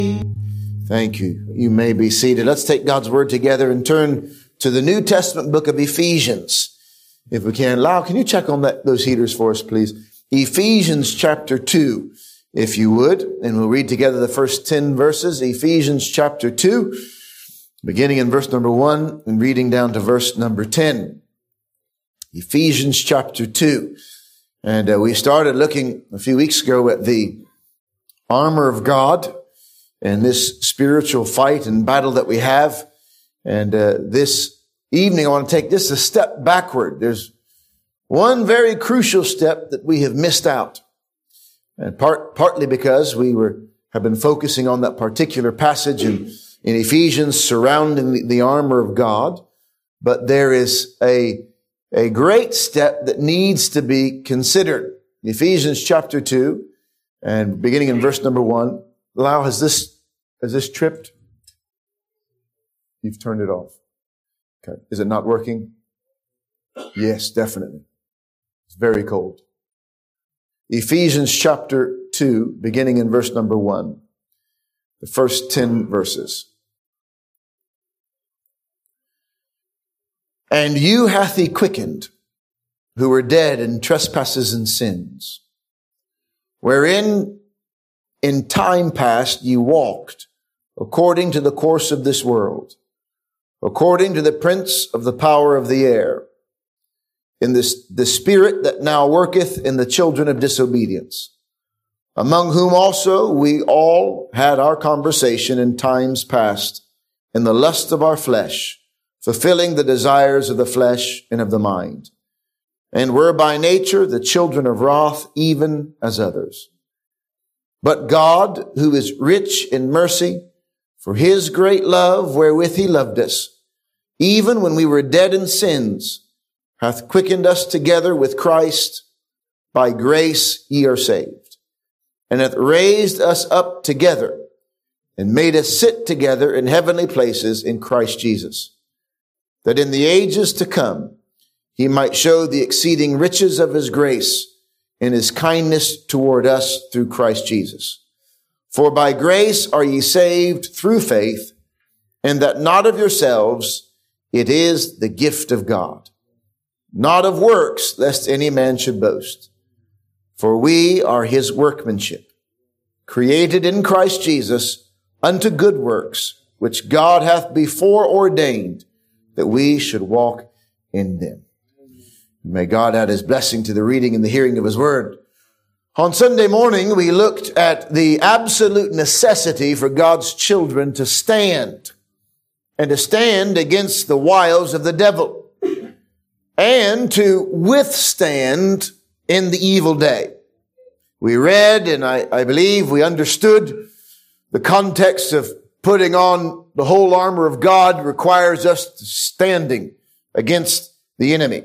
Thank you. You may be seated. Let's take God's word together and turn to the New Testament book of Ephesians. If we can. Lau, can you check on those heaters for us, please? Ephesians chapter 2, if you would. And we'll read together the first 10 verses. Ephesians chapter 2, beginning in verse number 1 and reading down to verse number 10. Ephesians chapter 2. And we started looking a few weeks ago at the armor of God and this spiritual fight and battle that we have. And this evening, I want to take just a step backward. There's one very crucial step that we have missed out. And partly because we have been focusing on that particular passage in Ephesians surrounding the armor of God. But there is a great step that needs to be considered. Ephesians chapter 2 and beginning in verse number 1. Lau, has this tripped? You've turned it off. Okay. Is it not working? Yes, definitely. It's very cold. Ephesians chapter 2, beginning in verse number 1. The first 10 verses. And you hath he quickened, who were dead in trespasses and sins, wherein in time past ye walked, according to the course of this world, according to the prince of the power of the air, in the spirit that now worketh in the children of disobedience, among whom also we all had our conversation in times past, in the lust of our flesh, fulfilling the desires of the flesh and of the mind, and were by nature the children of wrath, even as others. But God, who is rich in mercy, for his great love wherewith he loved us, even when we were dead in sins, hath quickened us together with Christ. By grace ye are saved, and hath raised us up together, and made us sit together in heavenly places in Christ Jesus, that in the ages to come he might show the exceeding riches of his grace and his kindness toward us through Christ Jesus. For by grace are ye saved through faith, and that not of yourselves, it is the gift of God, not of works, lest any man should boast. For we are his workmanship, created in Christ Jesus unto good works, which God hath before ordained that we should walk in them. May God add his blessing to the reading and the hearing of his word. On Sunday morning, we looked at the absolute necessity for God's children to stand, and to stand against the wiles of the devil, and to withstand in the evil day. We read, and I believe we understood the context of putting on the whole armor of God requires us standing against the enemy.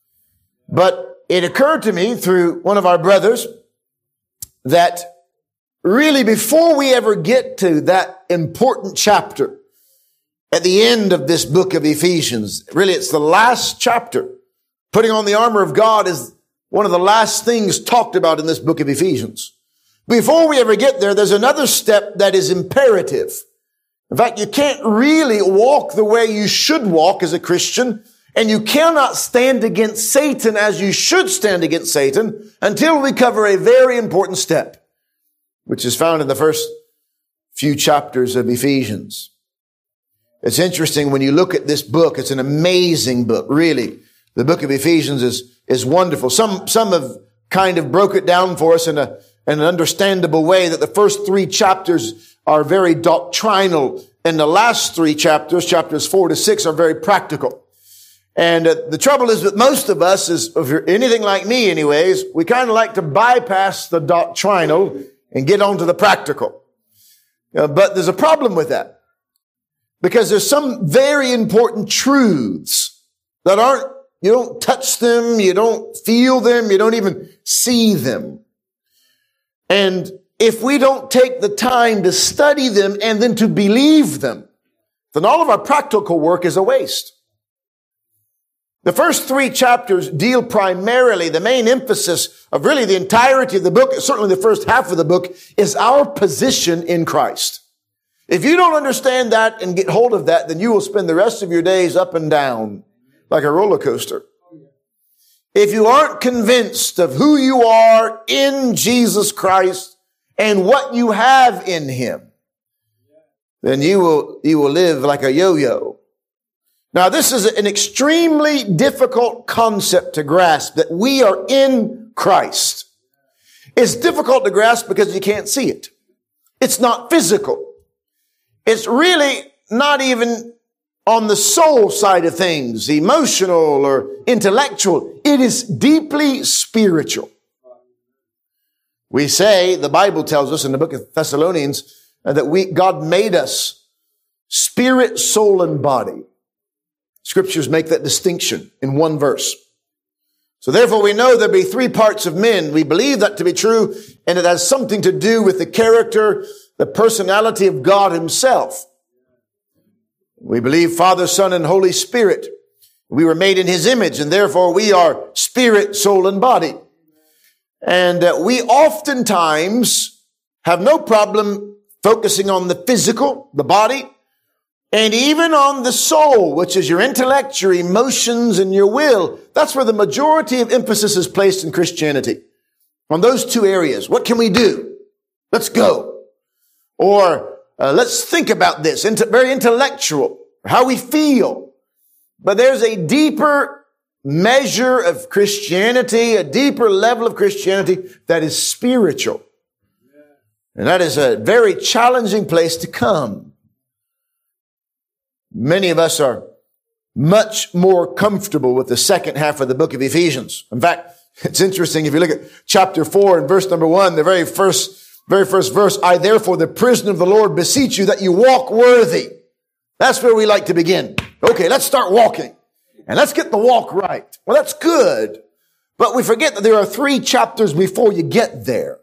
But it occurred to me through one of our brothers that really before we ever get to that important chapter at the end of this book of Ephesians, really it's the last chapter. Putting on the armor of God is one of the last things talked about in this book of Ephesians. Before we ever get there, there's another step that is imperative. In fact, you can't really walk the way you should walk as a Christian, and you cannot stand against Satan as you should stand against Satan until we cover a very important step, which is found in the first few chapters of Ephesians. It's interesting when you look at this book. It's an amazing book, really. The book of Ephesians is wonderful. Some have kind of broke it down for us in an understandable way that the first 3 chapters are very doctrinal, and the last 3 chapters, chapters 4 to 6, are very practical. And the trouble is with most of us is, if you're anything like me anyways, we kind of like to bypass the doctrinal and get on to the practical. But there's a problem with that, because there's some very important truths that you don't touch them, you don't feel them, you don't even see them. And if we don't take the time to study them and then to believe them, then all of our practical work is a waste. The first 3 chapters deal primarily, the main emphasis of really the entirety of the book, certainly the first half of the book, is our position in Christ. If you don't understand that and get hold of that, then you will spend the rest of your days up and down like a roller coaster. If you aren't convinced of who you are in Jesus Christ and what you have in Him, then you will live like a yo-yo. Now, this is an extremely difficult concept to grasp, that we are in Christ. It's difficult to grasp because you can't see it. It's not physical. It's really not even on the soul side of things, emotional or intellectual. It is deeply spiritual. We say, the Bible tells us in the book of Thessalonians, that God made us spirit, soul, and body. Scriptures make that distinction in one verse. So therefore we know there be three parts of men. We believe that to be true, and it has something to do with the character, the personality of God Himself. We believe Father, Son, and Holy Spirit. We were made in His image, and therefore we are spirit, soul, and body. And we oftentimes have no problem focusing on the physical, the body, and even on the soul, which is your intellect, your emotions, and your will. That's where the majority of emphasis is placed in Christianity. On those two areas. What can we do? Let's go. Or let's think about this. Very intellectual. How we feel. But there's a deeper measure of Christianity, a deeper level of Christianity that is spiritual. And that is a very challenging place to come. Many of us are much more comfortable with the second half of the book of Ephesians. In fact, it's interesting if you look at chapter 4 and verse number 1, the very first verse, I therefore, the prisoner of the Lord, beseech you that you walk worthy. That's where we like to begin. Okay, let's start walking. And let's get the walk right. Well, that's good. But we forget that there are 3 chapters before you get there.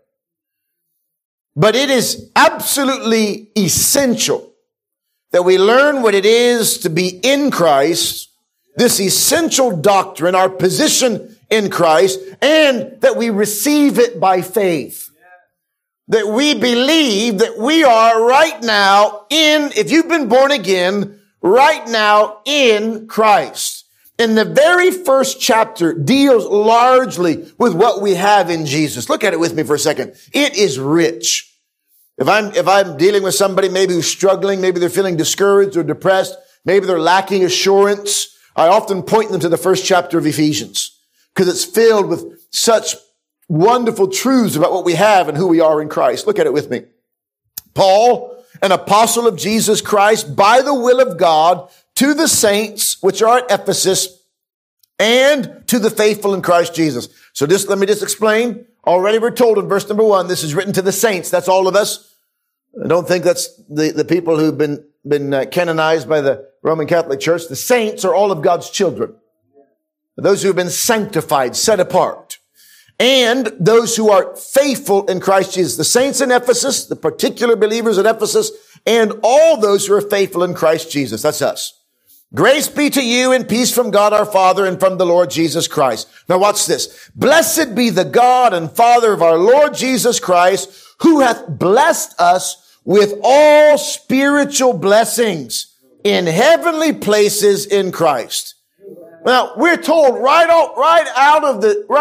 But it is absolutely essential that we learn what it is to be in Christ, this essential doctrine, our position in Christ, and that we receive it by faith. That we believe that we are right now if you've been born again, right now in Christ. And the very first chapter deals largely with what we have in Jesus. Look at it with me for a second. It is rich. If I'm dealing with somebody maybe who's struggling, maybe they're feeling discouraged or depressed, maybe they're lacking assurance, I often point them to the first chapter of Ephesians because it's filled with such wonderful truths about what we have and who we are in Christ. Look at it with me. Paul, an apostle of Jesus Christ, by the will of God, to the saints which are at Ephesus and to the faithful in Christ Jesus. So let me explain. Already we're told in verse number 1, this is written to the saints. That's all of us. I don't think that's the people who've been canonized by the Roman Catholic Church. The saints are all of God's children. Those who have been sanctified, set apart. And those who are faithful in Christ Jesus. The saints in Ephesus, the particular believers at Ephesus, and all those who are faithful in Christ Jesus. That's us. Grace be to you and peace from God our Father and from the Lord Jesus Christ. Now watch this. Blessed be the God and Father of our Lord Jesus Christ, who hath blessed us with all spiritual blessings in heavenly places in Christ. Now we're told right out of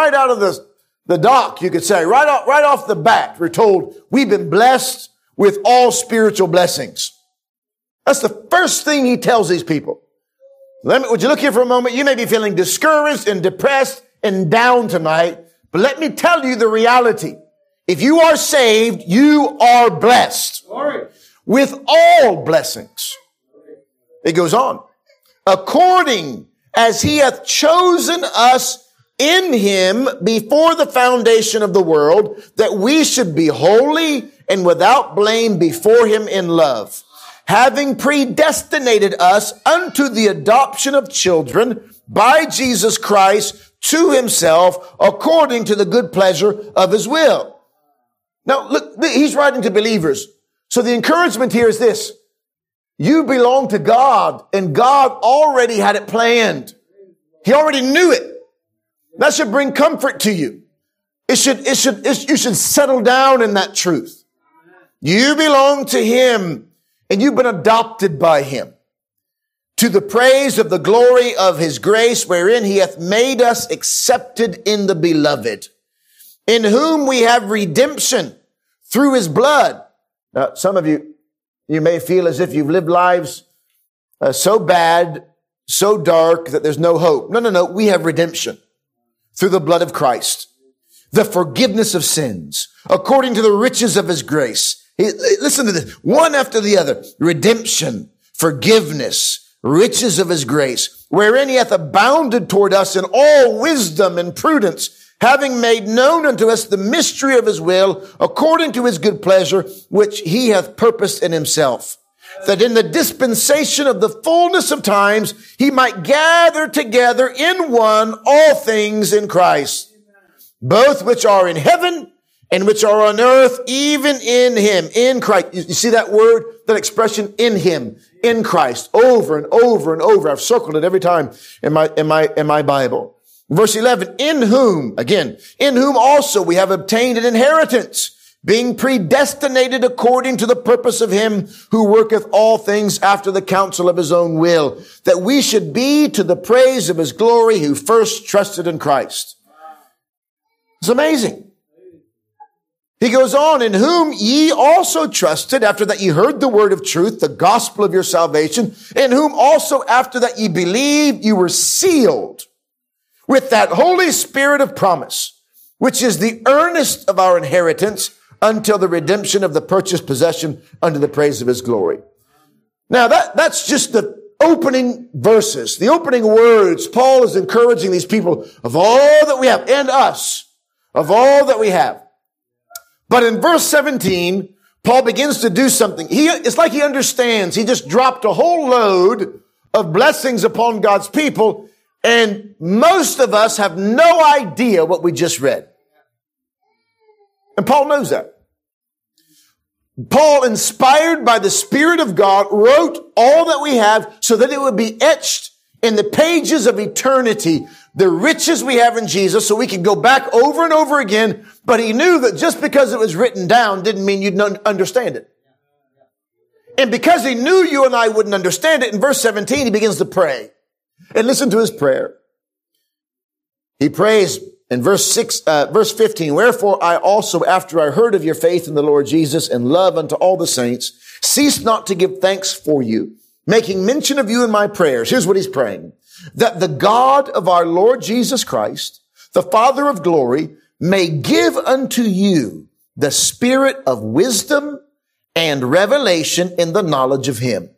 the dock, you could say, right off the bat, we're told we've been blessed with all spiritual blessings. That's the first thing he tells these people. Would you look here for a moment? You may be feeling discouraged and depressed and down tonight, but let me tell you the reality. If you are saved, you are blessed with all blessings. It goes on. According as He hath chosen us in Him before the foundation of the world, that we should be holy and without blame before Him in love, having predestinated us unto the adoption of children by Jesus Christ to Himself, according to the good pleasure of His will. Now, look, he's writing to believers. So the encouragement here is this. You belong to God, and God already had it planned. He already knew it. That should bring comfort to you. You should settle down in that truth. You belong to Him. and you've been adopted by him, to the praise of the glory of his grace, wherein he hath made us accepted in the beloved, in whom we have redemption through his blood. Now, some of you may feel as if you've lived lives so bad, so dark that there's no hope. No. We have redemption through the blood of Christ, the forgiveness of sins, according to the riches of his grace. Listen to this, one after the other. Redemption, forgiveness, riches of his grace, wherein he hath abounded toward us in all wisdom and prudence, having made known unto us the mystery of his will, according to his good pleasure, which he hath purposed in himself, that in the dispensation of the fullness of times he might gather together in one all things in Christ, both which are in heaven and which are on earth, even in him, in Christ. You see that word, that expression, in him, in Christ, over and over and over. I've circled it every time in my Bible. Verse 11, in whom also we have obtained an inheritance, being predestinated according to the purpose of him who worketh all things after the counsel of his own will, that we should be to the praise of his glory who first trusted in Christ. It's amazing. He goes on, in whom ye also trusted, after that ye heard the word of truth, the gospel of your salvation, in whom also after that ye believed, you were sealed with that Holy Spirit of promise, which is the earnest of our inheritance until the redemption of the purchased possession unto the praise of his glory. Now that's just the opening verses, the opening words. Paul is encouraging these people of all that we have, and us, of all that we have. But in verse 17, Paul begins to do something. It's like he understands. He just dropped a whole load of blessings upon God's people, and most of us have no idea what we just read. And Paul knows that. Paul, inspired by the Spirit of God, wrote all that we have so that it would be etched in the pages of eternity, the riches we have in Jesus, so we could go back over and over again. But he knew that just because it was written down didn't mean you'd understand it. And because he knew you and I wouldn't understand it, in verse 17, he begins to pray. And listen to his prayer. He prays in verse 15, wherefore I also, after I heard of your faith in the Lord Jesus and love unto all the saints, cease not to give thanks for you, making mention of you in my prayers. Here's what he's praying. That the God of our Lord Jesus Christ, the Father of glory, may give unto you the spirit of wisdom and revelation in the knowledge of him.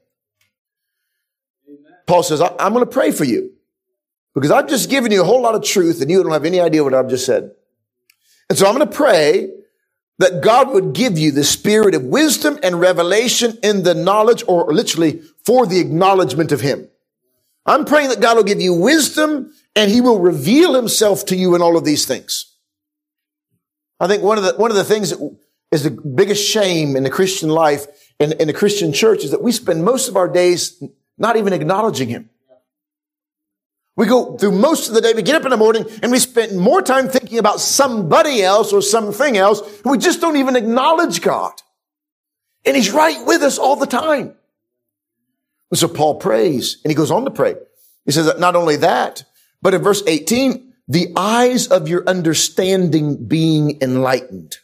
Paul says, I'm going to pray for you because I've just given you a whole lot of truth and you don't have any idea what I've just said. And so I'm going to pray that God would give you the spirit of wisdom and revelation in the knowledge, or literally for the acknowledgement of him. I'm praying that God will give you wisdom and he will reveal himself to you in all of these things. I think one of the things that is the biggest shame in the Christian life, in the Christian church, is that we spend most of our days not even acknowledging him. We go through most of the day, we get up in the morning and we spend more time thinking about somebody else or something else. And we just don't even acknowledge God. And he's right with us all the time. And so Paul prays, and he goes on to pray. He says that not only that, but in verse 18, the eyes of your understanding being enlightened.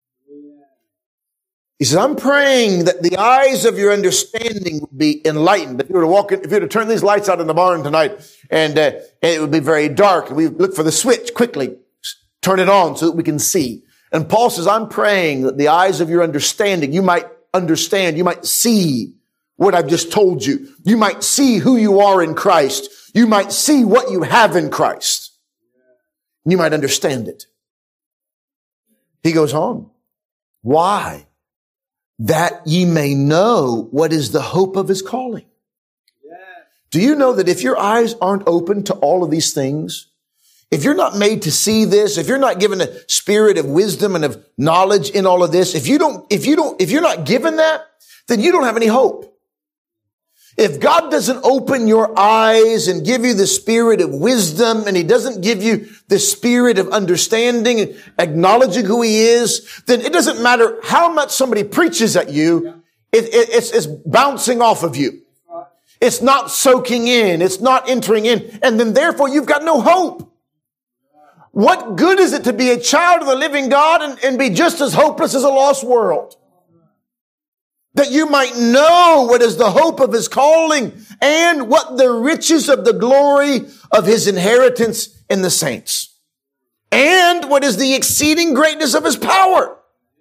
He says, I'm praying that the eyes of your understanding would be enlightened. If you were to turn these lights out in the barn tonight and it would be very dark, and we look for the switch quickly, turn it on so that we can see. And Paul says, I'm praying that the eyes of your understanding, you might understand, you might see what I've just told you. You might see who you are in Christ. You might see what you have in Christ. You might understand it. He goes on. Why? That ye may know what is the hope of his calling. Yeah. Do you know that if your eyes aren't open to all of these things, if you're not made to see this, if you're not given a spirit of wisdom and of knowledge in all of this, if you're not given that, then you don't have any hope. If God doesn't open your eyes and give you the spirit of wisdom, and he doesn't give you the spirit of understanding and acknowledging who he is, then it doesn't matter how much somebody preaches at you. It's bouncing off of you. It's not soaking in. It's not entering in. And then therefore you've got no hope. What good is it to be a child of the living God and be just as hopeless as a lost world? That you might know what is the hope of his calling and what the riches of the glory of his inheritance in the saints. And what is the exceeding greatness of his power.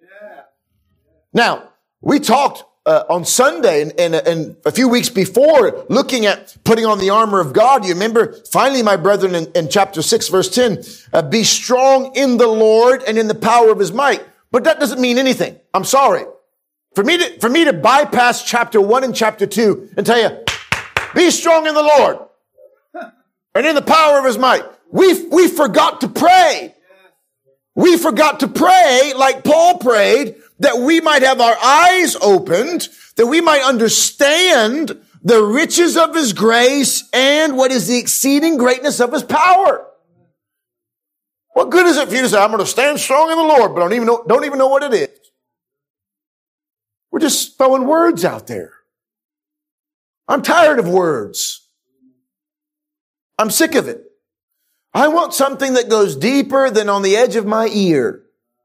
Now, we talked on Sunday and a few weeks before looking at putting on the armor of God. You remember, finally, my brethren, in chapter 6, verse 10, be strong in the Lord and in the power of his might. But that doesn't mean anything. I'm sorry. For me to bypass chapter 1 and chapter 2 and tell you, be strong in the Lord and in the power of his might. We forgot to pray. We forgot to pray like Paul prayed, that we might have our eyes opened, that we might understand the riches of his grace and what is the exceeding greatness of his power. What good is it for you to say, I'm going to stand strong in the Lord, but don't even know what it is? We're just throwing words out there. I'm tired of words. I'm sick of it. I want something that goes deeper than on the edge of my ear.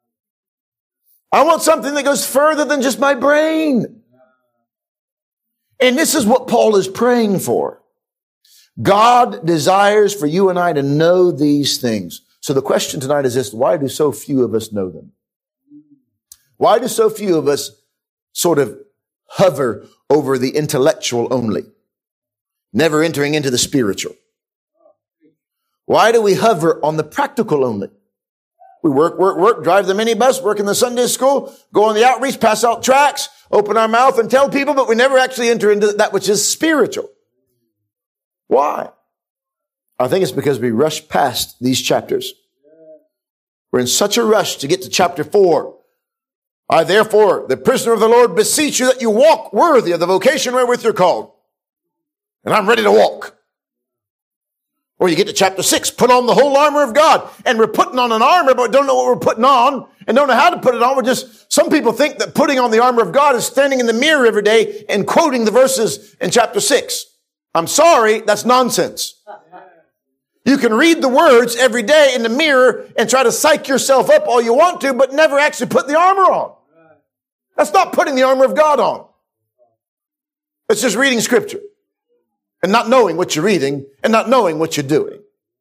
I want something that goes further than just my brain. And this is what Paul is praying for. God desires for you and I to know these things. So the question tonight is this: why do so few of us know them? Why do so few of us sort of hover over the intellectual only, never entering into the spiritual? Why do we hover on the practical only? We work, drive the minibus, work in the Sunday school, go on the outreach, pass out tracts, open our mouth and tell people, but we never actually enter into that which is spiritual. Why? I think it's because we rush past these chapters. We're in such a rush to get to chapter 4. I, therefore, the prisoner of the Lord, beseech you that you walk worthy of the vocation wherewith you're called. And I'm ready to walk. Or you get to chapter 6, put on the whole armor of God. And we're putting on an armor, but don't know what we're putting on and don't know how to put it on. Some people think that putting on the armor of God is standing in the mirror every day and quoting the verses in chapter 6. I'm sorry, that's nonsense. You can read the words every day in the mirror and try to psych yourself up all you want to, but never actually put the armor on. That's not putting the armor of God on. It's just reading scripture and not knowing what you're reading and not knowing what you're doing.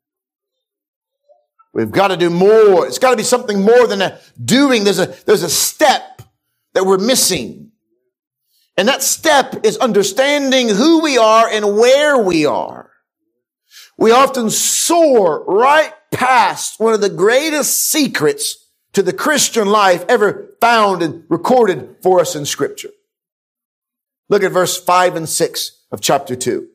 We've got to do more. It's got to be something more than a doing. There's a step that we're missing. And that step is understanding who we are and where we are. We often soar right past one of the greatest secrets to the Christian life ever found and recorded for us in Scripture. Look at verse 5 and 6 of chapter 2.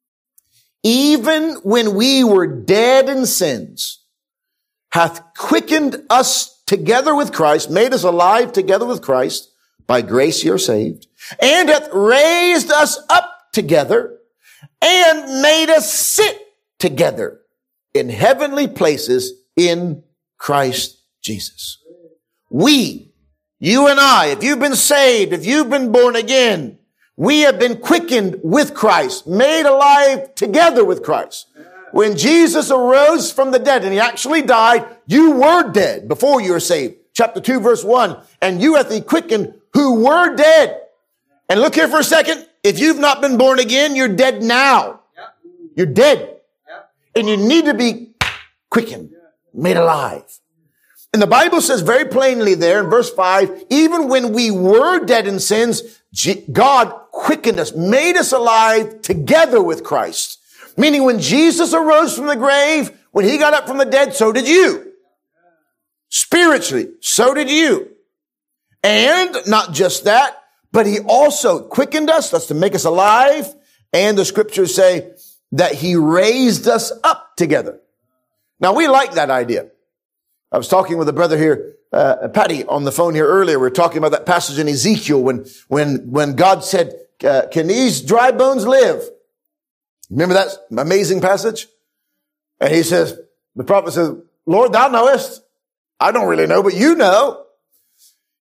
Even when we were dead in sins, hath quickened us together with Christ, made us alive together with Christ, by grace ye are saved, and hath raised us up together, and made us sit together in heavenly places in Christ Jesus. We, you and I, if you've been saved, if you've been born again, we have been quickened with Christ, made alive together with Christ. When Jesus arose from the dead, and he actually died, you were dead before you were saved. Chapter 2, verse 1, and you hath he quickened who were dead. And look here for a second. If you've not been born again, you're dead now. You're dead. And you need to be quickened, made alive. And the Bible says very plainly there in verse 5, even when we were dead in sins, God quickened us, made us alive together with Christ. Meaning when Jesus arose from the grave, when he got up from the dead, so did you. Spiritually, so did you. And not just that, but he also quickened us, that's to make us alive. And the scriptures say that he raised us up together. Now we like that idea. I was talking with a brother here, Patty, on the phone here earlier. We were talking about that passage in Ezekiel when God said, can these dry bones live? Remember that amazing passage? And he says, the prophet says, Lord, thou knowest. I don't really know, but you know.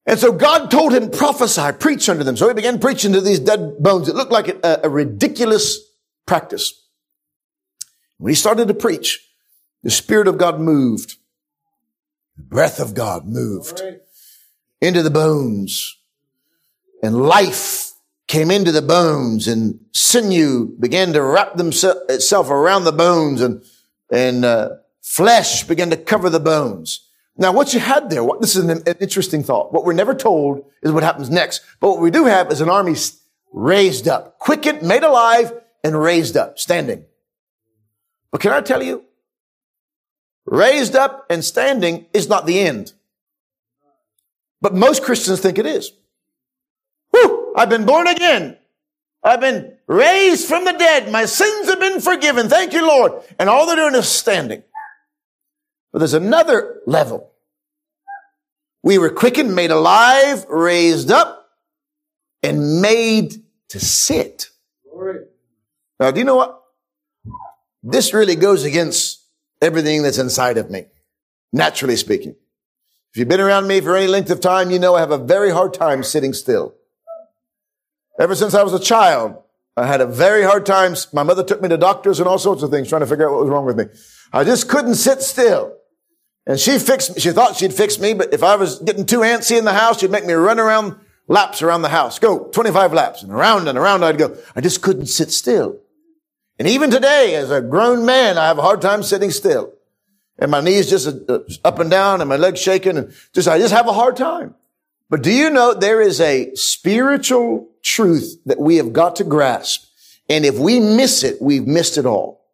And so God told him, prophesy, preach unto them. So he began preaching to these dead bones. It looked like a ridiculous practice. When he started to preach, the Spirit of God moved. The breath of God moved into the bones. And life came into the bones, and sinew began to wrap itself around the bones, and flesh began to cover the bones. Now, what you had there, this is an interesting thought. What we're never told is what happens next. But what we do have is an army raised up, quickened, made alive, and raised up, standing. But can I tell you, raised up and standing is not the end. But most Christians think it is. Whew, I've been born again. I've been raised from the dead. My sins have been forgiven. Thank you, Lord. And all they're doing is standing. But there's another level. We were quickened, made alive, raised up, and made to sit. Now, do you know what? This really goes against everything that's inside of me, naturally speaking. If you've been around me for any length of time, you know I have a very hard time sitting still. Ever since I was a child, I had a very hard time. My mother took me to doctors and all sorts of things trying to figure out what was wrong with me. I just couldn't sit still. And she thought she'd fix me, but if I was getting too antsy in the house, she'd make me run around laps around the house. Go 25 laps and around I'd go. I just couldn't sit still. And even today, as a grown man, I have a hard time sitting still. And my knees just up and down and my legs shaking and I just have a hard time. But do you know there is a spiritual truth that we have got to grasp? And if we miss it, we've missed it all.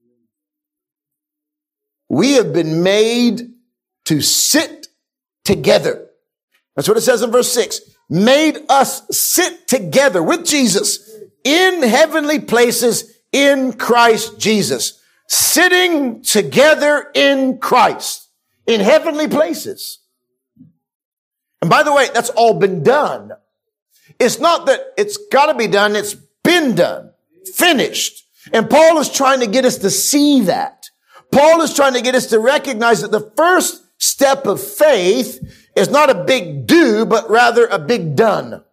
We have been made to sit together. That's what it says in verse 6. Made us sit together with Jesus in heavenly places in Christ Jesus. Sitting together in Christ in heavenly places. And by the way, that's all been done. It's not that it's got to be done. It's been done. Finished. And Paul is trying to get us to see that. Paul is trying to get us to recognize that the first step of faith is not a big do, but rather a big done.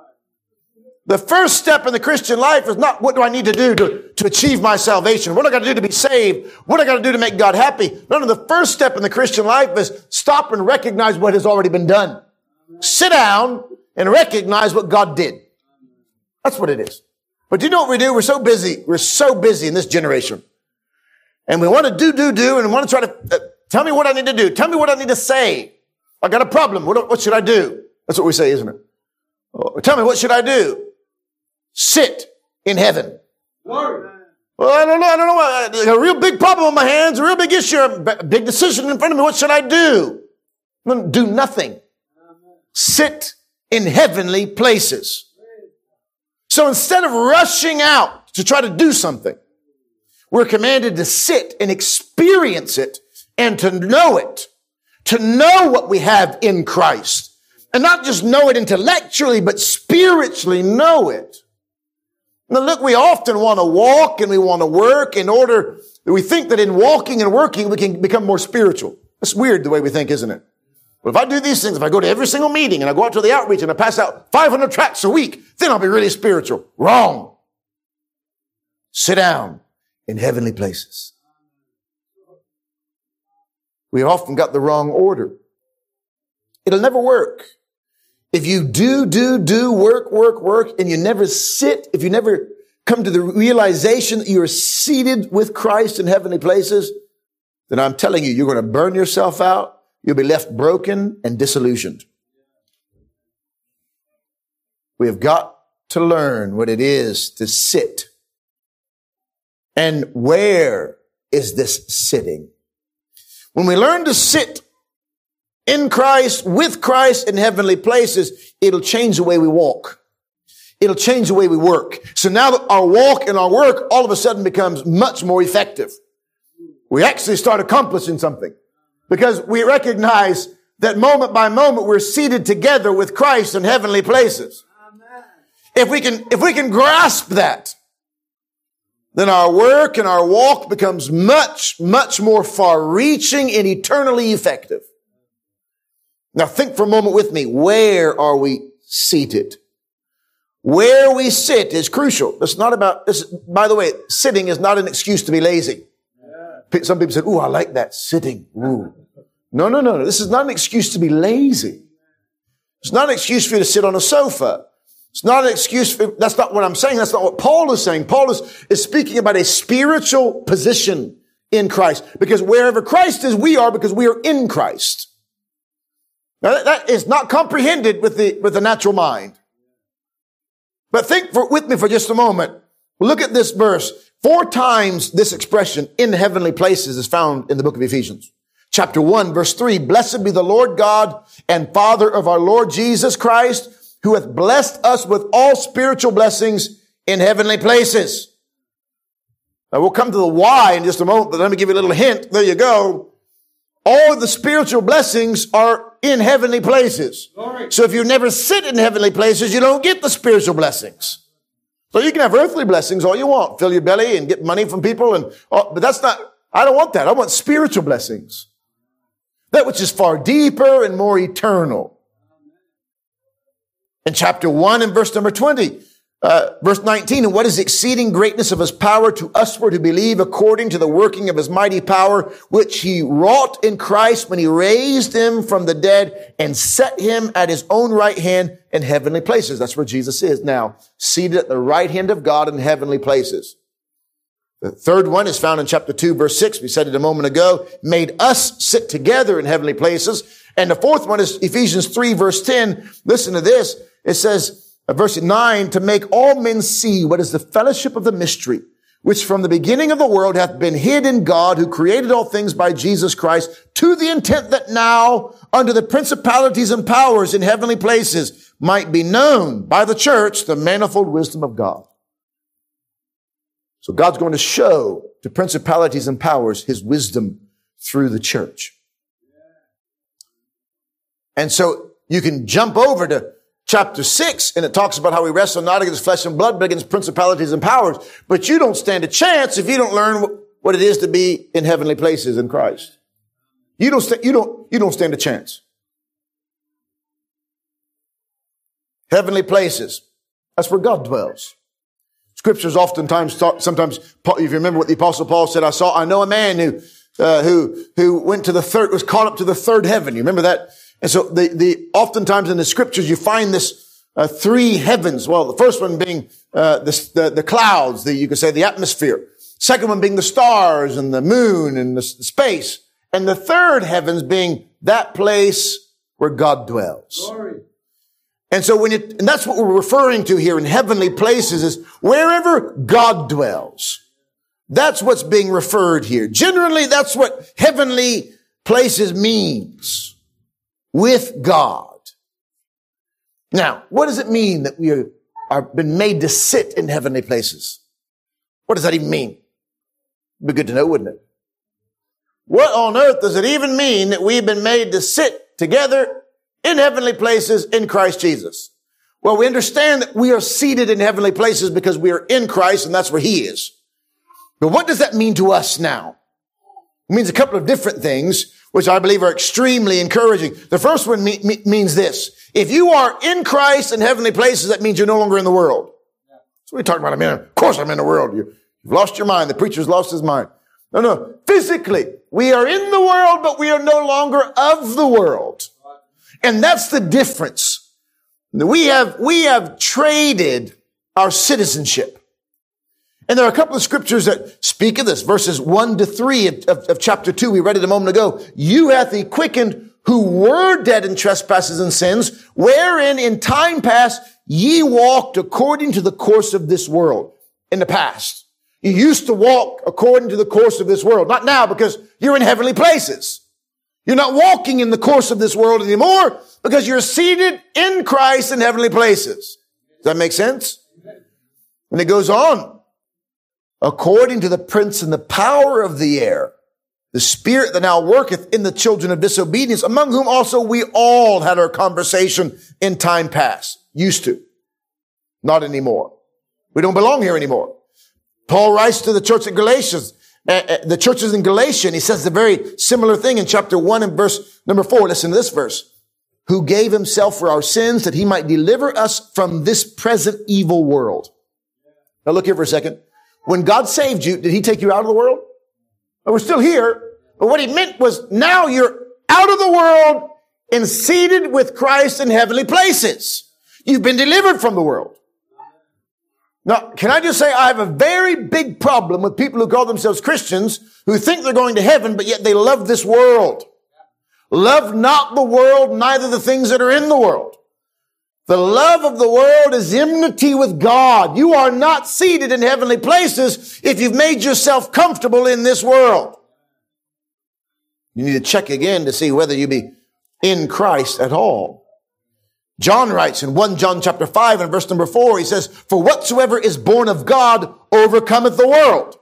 The first step in the Christian life is not what do I need to do to achieve my salvation? What do I got to do to be saved? What do I got to do to make God happy? No, the first step in the Christian life is stop and recognize what has already been done. Sit down and recognize what God did. That's what it is. But do you know what we do? We're so busy. We're so busy in this generation. And we want to do, and want to try to tell me what I need to do. Tell me what I need to say. I got a problem. What should I do? That's what we say, isn't it? Oh, tell me, what should I do? Sit in heaven. Well, I don't know. I got a real big problem on my hands, a real big issue, a big decision in front of me. What should I do? Do nothing. Sit in heavenly places. So instead of rushing out to try to do something, we're commanded to sit and experience it and to know it. To know what we have in Christ. And not just know it intellectually, but spiritually know it. Now look, we often want to walk and we want to work in order that we think that in walking and working we can become more spiritual. It's weird the way we think, isn't it? But if I do these things, if I go to every single meeting and I go out to the outreach and I pass out 500 tracts a week, then I'll be really spiritual. Wrong. Sit down in heavenly places. We often got the wrong order. It'll never work. If you do, work, and you never sit, if you never come to the realization that you are seated with Christ in heavenly places, then I'm telling you, you're going to burn yourself out. You'll be left broken and disillusioned. We have got to learn what it is to sit. And where is this sitting? When we learn to sit in Christ, with Christ in heavenly places, it'll change the way we walk. It'll change the way we work. So now that our walk and our work all of a sudden becomes much more effective. We actually start accomplishing something because we recognize that moment by moment we're seated together with Christ in heavenly places. If we can grasp that, then our work and our walk becomes much, much more far-reaching and eternally effective. Now think for a moment with me. Where are we seated? Where we sit is crucial. It's not about this. By the way, sitting is not an excuse to be lazy. Some people say, "Ooh, I like that sitting." Ooh. No. This is not an excuse to be lazy. It's not an excuse for you to sit on a sofa. It's not an excuse for, that's not what I'm saying. That's not what Paul is saying. Paul is speaking about a spiritual position in Christ. Because wherever Christ is, we are, because we are in Christ. Now that is not comprehended with the natural mind. But think with me for just a moment. Look at this verse. 4 times this expression, in heavenly places, is found in the book of Ephesians. Chapter 1, verse 3, blessed be the Lord God and Father of our Lord Jesus Christ, who hath blessed us with all spiritual blessings in heavenly places. Now we'll come to the why in just a moment, but let me give you a little hint. There you go. All of the spiritual blessings are in heavenly places. Glory. So if you never sit in heavenly places, you don't get the spiritual blessings. So you can have earthly blessings all you want. Fill your belly and get money from people. But that's not, I don't want that. I want spiritual blessings. That which is far deeper and more eternal. In chapter 1 and verse number 20, verse 19, and what is the exceeding greatness of his power to usward who believe according to the working of his mighty power, which he wrought in Christ when he raised him from the dead and set him at his own right hand in heavenly places. That's where Jesus is now, seated at the right hand of God in heavenly places. The third one is found in chapter 2, verse 6. We said it a moment ago, made us sit together in heavenly places. And the fourth one is Ephesians 3, verse 10. Listen to this. It says, verse 9, to make all men see what is the fellowship of the mystery, which from the beginning of the world hath been hid in God, who created all things by Jesus Christ, to the intent that now, under the principalities and powers in heavenly places, might be known by the church the manifold wisdom of God. So God's going to show to principalities and powers his wisdom through the church. And so you can jump over to chapter 6, and it talks about how we wrestle not against flesh and blood, but against principalities and powers. But you don't stand a chance if you don't learn what it is to be in heavenly places in Christ. You don't stand a chance. Heavenly places. That's where God dwells. Scriptures oftentimes talk, sometimes, if you remember what the Apostle Paul said, I know a man who went to the third, was caught up to the third heaven. You remember that? And so oftentimes in the Scriptures you find this 3 heavens. Well, the first one being the clouds, you could say the atmosphere. Second one being the stars and the moon and the space. And the third heavens being that place where God dwells. Glory. And so and that's what we're referring to here in heavenly places, is wherever God dwells. That's what's being referred here. Generally, that's what heavenly places means. With God. Now, what does it mean that we are been made to sit in heavenly places? What does that even mean? It'd be good to know, wouldn't it? What on earth does it even mean that we've been made to sit together in heavenly places in Christ Jesus? Well, we understand that we are seated in heavenly places because we are in Christ, and that's where he is. But what does that mean to us now? It means a couple of different things, which I believe are extremely encouraging. The first one means this. If you are in Christ in heavenly places, that means you're no longer in the world. So we're talking about a minute. Of course I'm in the world. You've lost your mind. The preacher's lost his mind. No. Physically, we are in the world, but we are no longer of the world. And that's the difference. We have traded our citizenship. And there are a couple of scriptures that speak of this. Verses 1 to 3 of chapter 2, we read it a moment ago. You hath he quickened who were dead in trespasses and sins, wherein in time past ye walked according to the course of this world. In the past. You used to walk according to the course of this world. Not now, because you're in heavenly places. You're not walking in the course of this world anymore because you're seated in Christ in heavenly places. Does that make sense? And it goes on. According to the prince and the power of the air, the spirit that now worketh in the children of disobedience, among whom also we all had our conversation in time past. Used to. Not anymore. We don't belong here anymore. Paul writes to the church at Galatians, the churches in Galatia, and he says the very similar thing in chapter 1 and verse number 4. Listen to this verse. who gave himself for our sins that he might deliver us from this present evil world. Now look here for a second. When God saved you, did he take you out of the world? Well, we're still here. But what he meant was now you're out of the world and seated with Christ in heavenly places. You've been delivered from the world. Now, can I just say I have a very big problem with people who call themselves Christians who think they're going to heaven, but yet they love this world. Love not the world, neither the things that are in the world. The love of the world is enmity with God. You are not seated in heavenly places if you've made yourself comfortable in this world. You need to check again to see whether you be in Christ at all. John writes in 1 John chapter 5 and verse number 4, he says, "For whatsoever is born of God overcometh the world."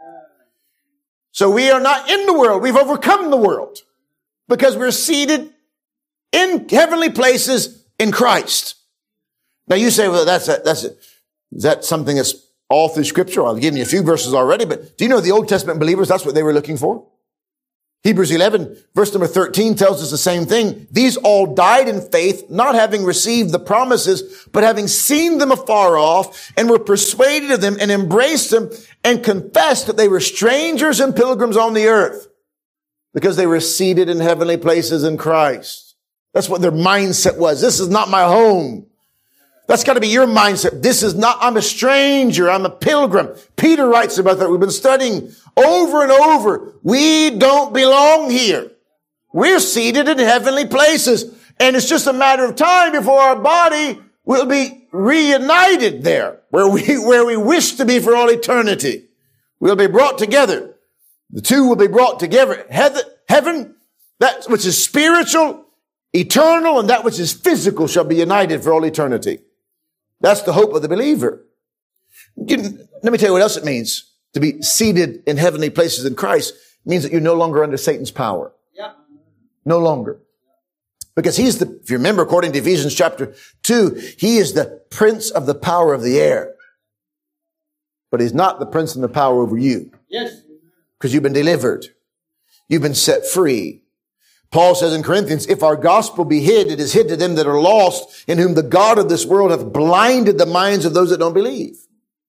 So we are not in the world. We've overcome the world because we're seated in heavenly places in Christ. Now you say, well, is that something that's all through Scripture? I've given you a few verses already, but do you know the Old Testament believers, that's what they were looking for? Hebrews 11, verse number 13 tells us the same thing. These all died in faith, not having received the promises, but having seen them afar off, and were persuaded of them, and embraced them, and confessed that they were strangers and pilgrims on the earth, because they were seated in heavenly places in Christ. That's what their mindset was. This is not my home. That's got to be your mindset. This is not, I'm a stranger. I'm a pilgrim. Peter writes about that. We've been studying over and over. We don't belong here. We're seated in heavenly places. And it's just a matter of time before our body will be reunited there, where we wish to be for all eternity. We'll be brought together. The two will be brought together. Heaven, that which is spiritual, eternal, and that which is physical shall be united for all eternity. That's the hope of the believer. Let me tell you what else it means to be seated in heavenly places in Christ. It means that you're no longer under Satan's power. Yeah. No longer. Because if you remember, according to Ephesians chapter 2, he is the prince of the power of the air. But he's not the prince and the power over you. Yes. Because you've been delivered. You've been set free. Paul says in Corinthians, if our gospel be hid, it is hid to them that are lost, in whom the God of this world hath blinded the minds of those that don't believe.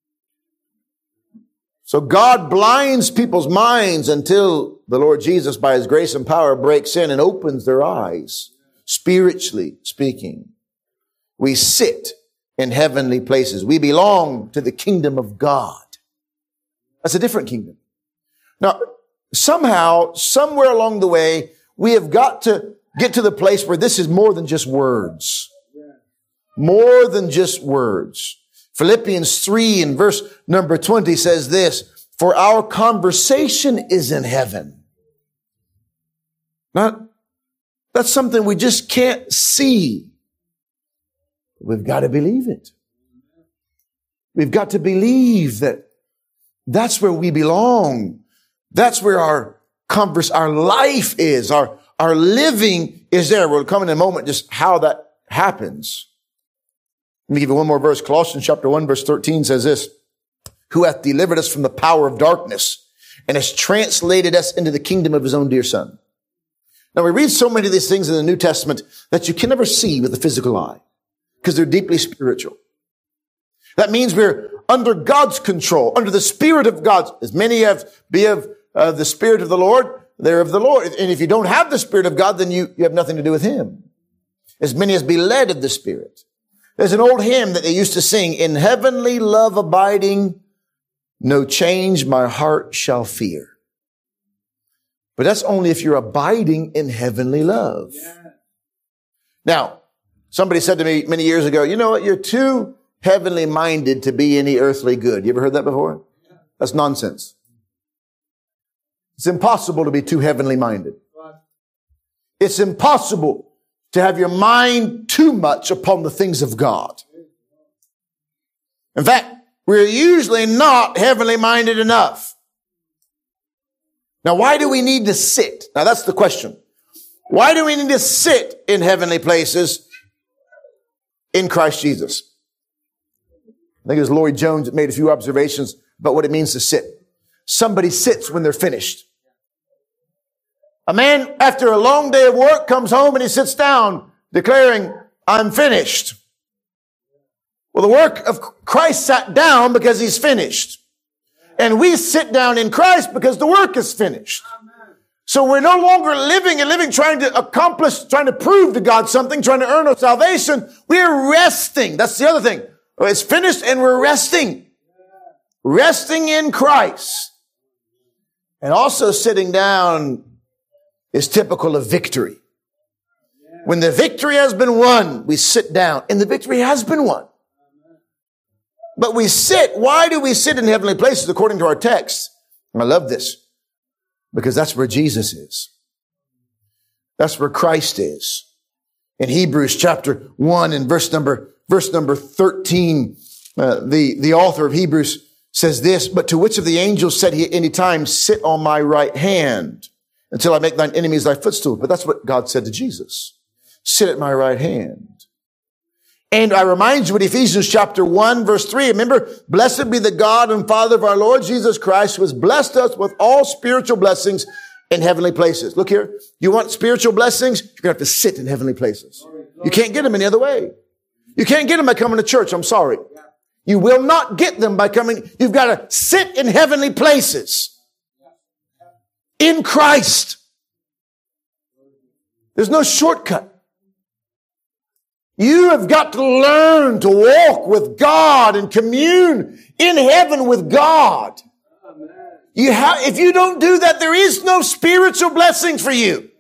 So God blinds people's minds until the Lord Jesus, by his grace and power, breaks in and opens their eyes, spiritually speaking. We sit in heavenly places. We belong to the kingdom of God. That's a different kingdom. Now, somehow, somewhere along the way, we have got to get to the place where this is more than just words. More than just words. Philippians 3 and verse number 20 says this, for our conversation is in heaven. Now, that's something we just can't see. We've got to believe it. We've got to believe that that's where we belong. That's where our life is, our living is there. We'll come in a moment just how that happens. Let me give you one more verse. Colossians chapter 1 verse 13 says this, who hath delivered us from the power of darkness and has translated us into the kingdom of his own dear son. Now we read so many of these things in the New Testament that you can never see with the physical eye because they're deeply spiritual. That means we're under God's control, under the Spirit of God. As many be of the Spirit of the Lord, they're of the Lord. And if you don't have the Spirit of God, then you have nothing to do with him. As many as be led of the Spirit. There's an old hymn that they used to sing, in heavenly love abiding, no change my heart shall fear. But that's only if you're abiding in heavenly love. Yeah. Now, somebody said to me many years ago, you know what, you're too heavenly minded to be any earthly good. You ever heard that before? Yeah. That's nonsense. It's impossible to be too heavenly minded. It's impossible to have your mind too much upon the things of God. In fact, we're usually not heavenly minded enough. Now, why do we need to sit? Now, that's the question. Why do we need to sit in heavenly places in Christ Jesus? I think it was Lloyd Jones that made a few observations about what it means to sit. Somebody sits when they're finished. A man, after a long day of work, comes home and he sits down. declaring, I'm finished. Well, the work of Christ sat down because he's finished. And we sit down in Christ because the work is finished. So we're no longer living trying to accomplish, trying to prove to God something, trying to earn our salvation. We're resting. That's the other thing. It's finished and we're resting. Resting in Christ. And also sitting down is typical of victory. When the victory has been won, we sit down. And the victory has been won. But we sit. Why do we sit in heavenly places according to our text? And I love this. Because that's where Jesus is. That's where Christ is. In Hebrews chapter 1 and verse number 13, the author of Hebrews says this, but to which of the angels said he at any time, sit on my right hand until I make thine enemies thy footstool? But that's what God said to Jesus. Sit at my right hand. And I remind you in Ephesians chapter 1, verse 3, remember, blessed be the God and Father of our Lord Jesus Christ, who has blessed us with all spiritual blessings in heavenly places. Look here. You want spiritual blessings? You're going to have to sit in heavenly places. You can't get them any other way. You can't get them by coming to church. I'm sorry. You will not get them by coming. You've got to sit in heavenly places. In Christ. There's no shortcut. You have got to learn to walk with God and commune in heaven with God. If you don't do that, there is no spiritual blessings for you.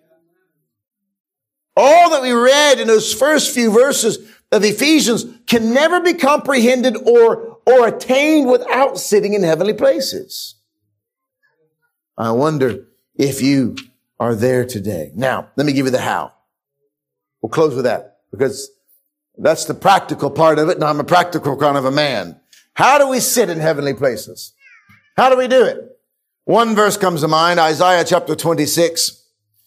All that we read in those first few verses of Ephesians can never be comprehended or attained without sitting in heavenly places. I wonder if you are there today. Now, let me give you the how. We'll close with that because that's the practical part of it, and I'm a practical kind of a man. How do we sit in heavenly places? How do we do it? One verse comes to mind, Isaiah chapter 26.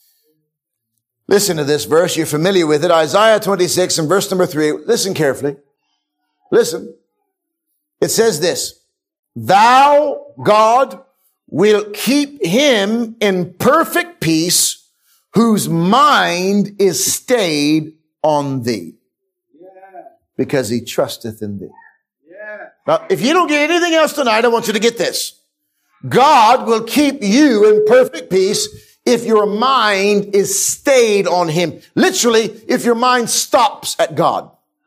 Listen to this verse. You're familiar with it. Isaiah 26 and verse number 3. Listen carefully. Listen. It says this, thou, God, will keep him in perfect peace whose mind is stayed on thee. Because he trusteth in thee. Yeah. Now, if you don't get anything else tonight, I want you to get this. God will keep you in perfect peace if your mind is stayed on him. Literally, if your mind stops at God.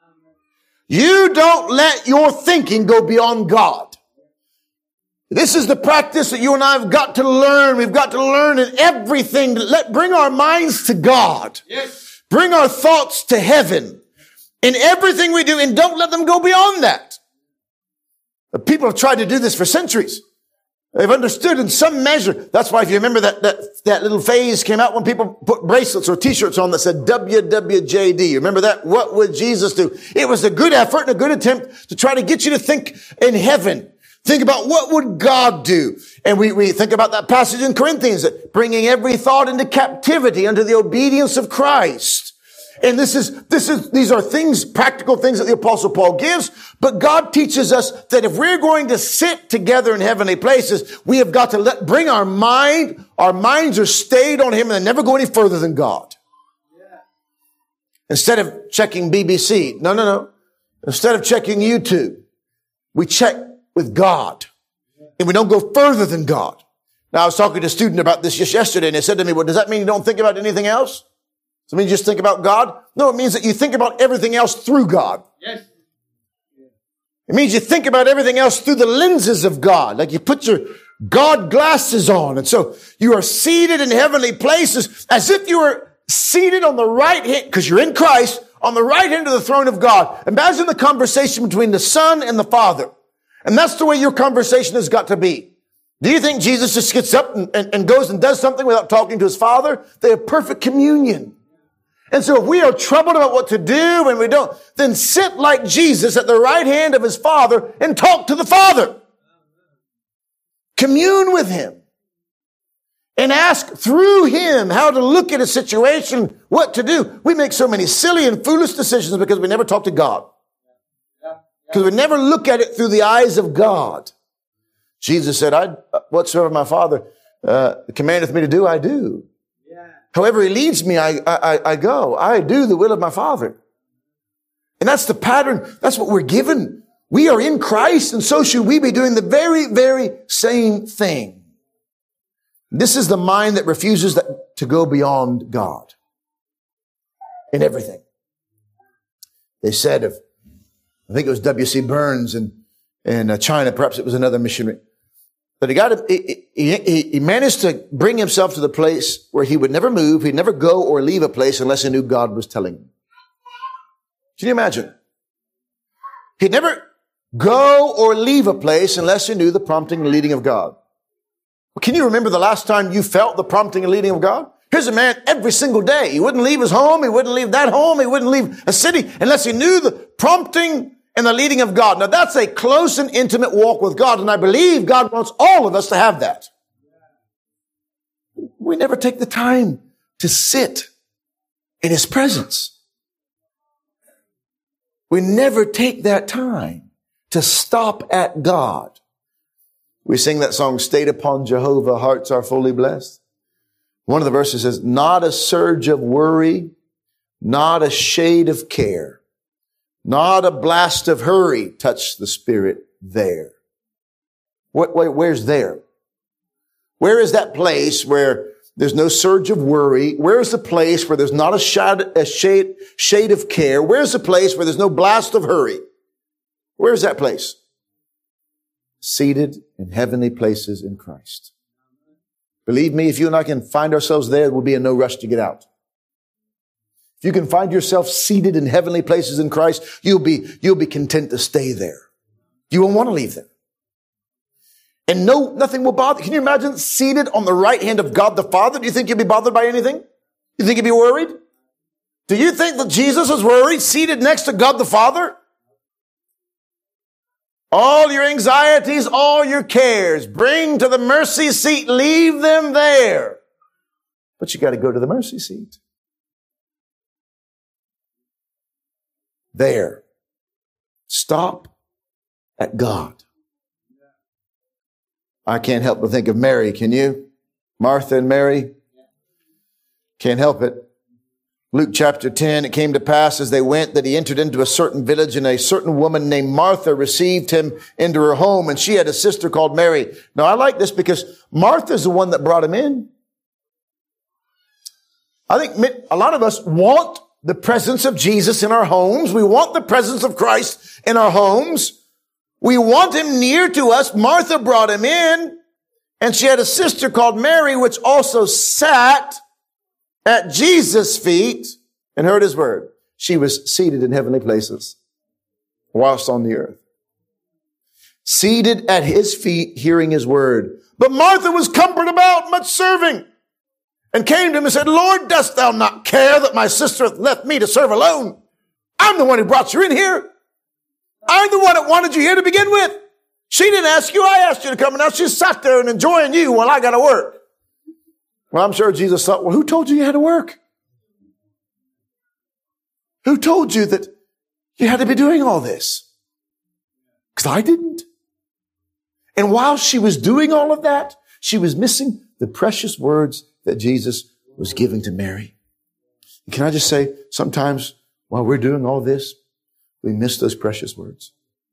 You don't let your thinking go beyond God. This is the practice that you and I have got to learn. We've got to learn in everything. Bring our minds to God. Yes. Bring our thoughts to heaven. In everything we do, and don't let them go beyond that. People have tried to do this for centuries. They've understood in some measure. That's why if you remember that little phase came out when people put bracelets or t-shirts on that said WWJD. You remember that? What would Jesus do? It was a good effort and a good attempt to try to get you to think in heaven. Think about what would God do? And we think about that passage in Corinthians, bringing every thought into captivity unto the obedience of Christ. And these are things, practical things that the Apostle Paul gives, but God teaches us that if we're going to sit together in heavenly places, we have got to bring our minds are stayed on him and they never go any further than God. Yeah. Instead of checking BBC, no. Instead of checking YouTube, we check with God and we don't go further than God. Now, I was talking to a student about this just yesterday and they said to me, well, does that mean you don't think about anything else? Does it mean you just think about God? No, it means that you think about everything else through God. Yes. It means you think about everything else through the lenses of God. Like you put your God glasses on. And so you are seated in heavenly places as if you were seated on the right hand, because you're in Christ, on the right hand of the throne of God. Imagine the conversation between the Son and the Father. And that's the way your conversation has got to be. Do you think Jesus just gets up and goes and does something without talking to his Father? They have perfect communion. And so if we are troubled about what to do and we don't, then sit like Jesus at the right hand of his Father and talk to the Father. Commune with him. And ask through him how to look at a situation, what to do. We make so many silly and foolish decisions because we never talk to God. Because we never look at it through the eyes of God. Jesus said, whatsoever my Father commandeth me to do, I do. However he leads me, I go. I do the will of my Father. And that's the pattern. That's what we're given. We are in Christ, and so should we be doing the very, very same thing. This is the mind that refuses to go beyond God in everything. They said of, I think it was W.C. Burns in China, perhaps it was another missionary, that he managed to bring himself to the place where he would never move, he'd never go or leave a place unless he knew God was telling him. Can you imagine? He'd never go or leave a place unless he knew the prompting and leading of God. Well, can you remember the last time you felt the prompting and leading of God? Here's a man every single day. He wouldn't leave his home. He wouldn't leave that home. He wouldn't leave a city unless he knew the prompting and the leading of God. Now that's a close and intimate walk with God, and I believe God wants all of us to have that. We never take the time to sit in His presence. We never take that time to stop at God. We sing that song, Stayed Upon Jehovah, Hearts Are Fully Blessed. One of the verses says, not a surge of worry, not a shade of care, not a blast of hurry touched the spirit there. Where's there? Where is that place where there's no surge of worry? Where is the place where there's not a shade of care? Where's the place where there's no blast of hurry? Where is that place? Seated in heavenly places in Christ. Believe me, if you and I can find ourselves there, we'll be in no rush to get out. If you can find yourself seated in heavenly places in Christ, you'll be content to stay there. You won't want to leave there. And nothing will bother. Can you imagine seated on the right hand of God the Father? Do you think you'll be bothered by anything? You think you'll be worried? Do you think that Jesus is worried seated next to God the Father? All your anxieties, all your cares, bring to the mercy seat, leave them there. But you got to go to the mercy seat. There. Stop at God. I can't help but think of Mary, can you? Martha and Mary? Can't help it. Luke chapter 10, it came to pass as they went that he entered into a certain village, and a certain woman named Martha received him into her home, and she had a sister called Mary. Now I like this because Martha's the one that brought him in. I think a lot of us want the presence of Jesus in our homes. We want the presence of Christ in our homes. We want him near to us. Martha brought him in, and she had a sister called Mary, which also sat at Jesus' feet and heard his word. She was seated in heavenly places whilst on the earth. Seated at his feet, hearing his word. But Martha was cumbered about, much serving, and came to him and said, Lord, dost thou not care that my sister hath left me to serve alone? I'm the one who brought you in here. I'm the one that wanted you here to begin with. She didn't ask you. I asked you to come, and now she's sat there and enjoying you while I got to work. Well, I'm sure Jesus thought, well, who told you you had to work? Who told you that you had to be doing all this? Because I didn't. And while she was doing all of that, she was missing the precious words that Jesus was giving to Mary. And can I just say, sometimes while we're doing all this, we miss those precious words.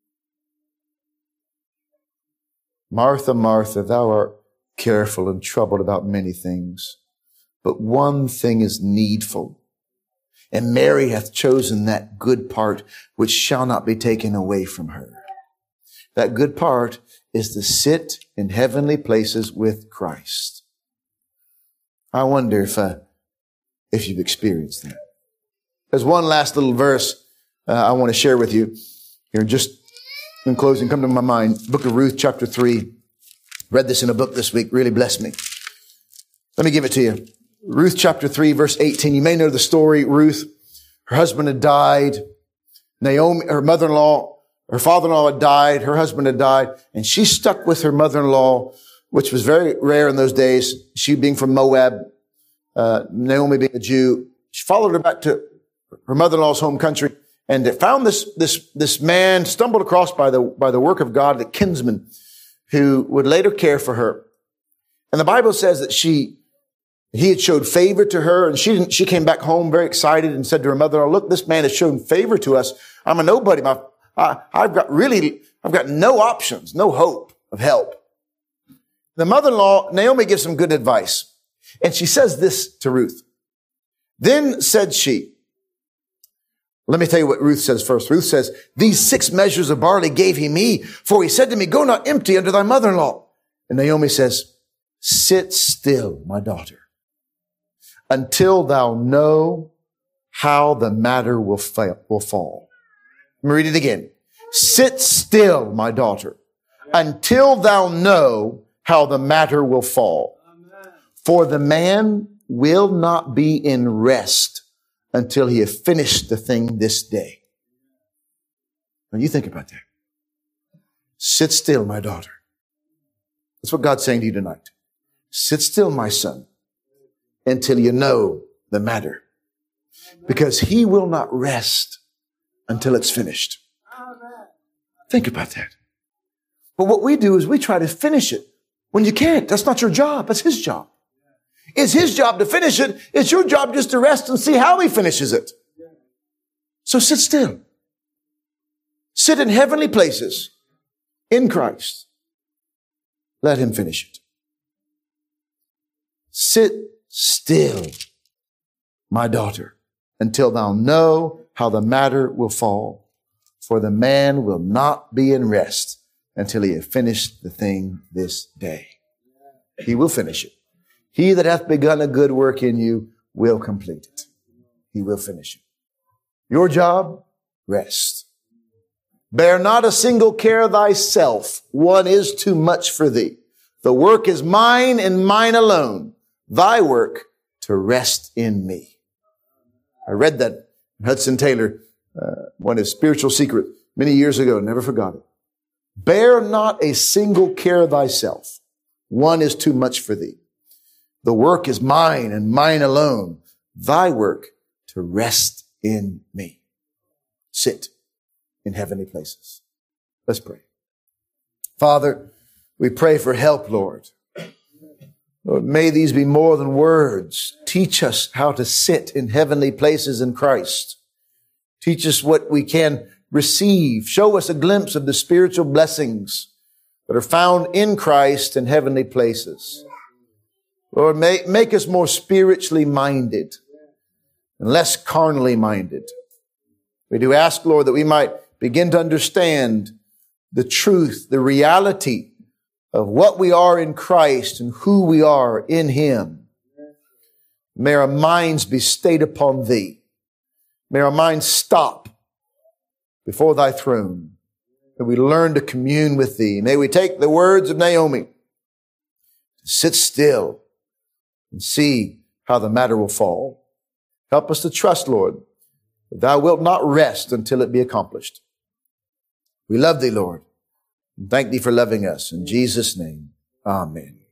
Martha, Martha, thou art careful and troubled about many things, but one thing is needful. And Mary hath chosen that good part which shall not be taken away from her. That good part is to sit in heavenly places with Christ. I wonder if you've experienced that. There's one last little verse I want to share with you here, just in closing, come to my mind. Book of Ruth, chapter 3. Read this in a book this week. Really blessed me. Let me give it to you. Ruth chapter 3, verse 18. You may know the story. Ruth, her husband had died. Naomi, her mother-in-law, her father-in-law had died. Her husband had died. And she stuck with her mother-in-law, which was very rare in those days. She being from Moab, Naomi being a Jew. She followed her back to her mother-in-law's home country, and they found this man, stumbled across by the work of God, the kinsman, who would later care for her. And the Bible says that she He had showed favor to her, and she came back home very excited and said to her mother, "Oh, look, this man has shown favor to us. I'm a nobody. I've got no options, no hope of help." The mother-in-law, Naomi, gives some good advice. And she says this to Ruth. Then said she, let me tell you what Ruth says first. Ruth says, "These 6 measures of barley gave he me, for he said to me, go not empty unto thy mother-in-law." And Naomi says, "Sit still, my daughter, until thou know how the matter will fall." Let me read it again. "Sit still, my daughter, until thou know how the matter will fall. For the man will not be in rest until he have finished the thing this day." Now you think about that. Sit still, my daughter. That's what God's saying to you tonight. Sit still, my son, until you know the matter. Because he will not rest until it's finished. Think about that. But what we do is we try to finish it when you can't. That's not your job. That's his job. It's his job to finish it. It's your job just to rest and see how he finishes it. So sit still. Sit in heavenly places in Christ. Let him finish it. Sit still, my daughter, until thou know how the matter will fall. For the man will not be in rest until he have finished the thing this day. He will finish it. He that hath begun a good work in you will complete it. He will finish it. Your job, rest. Bear not a single care thyself. One is too much for thee. The work is mine and mine alone. Thy work to rest in me. I read that Hudson Taylor, one of his spiritual secrets many years ago. Never forgot it. Bear not a single care thyself. One is too much for thee. The work is mine and mine alone. Thy work to rest in me. Sit in heavenly places. Let's pray. Father, we pray for help, Lord. Lord, may these be more than words. Teach us how to sit in heavenly places in Christ. Teach us what we can receive. Show us a glimpse of the spiritual blessings that are found in Christ in heavenly places. Lord, make us more spiritually minded and less carnally minded. We do ask, Lord, that we might begin to understand the truth, the reality of what we are in Christ and who we are in him. May our minds be stayed upon thee. May our minds stop before thy throne. May we learn to commune with thee. May we take the words of Naomi, sit still and see how the matter will fall. Help us to trust, Lord, that thou wilt not rest until it be accomplished. We love thee, Lord, and thank thee for loving us. In Jesus' name, amen.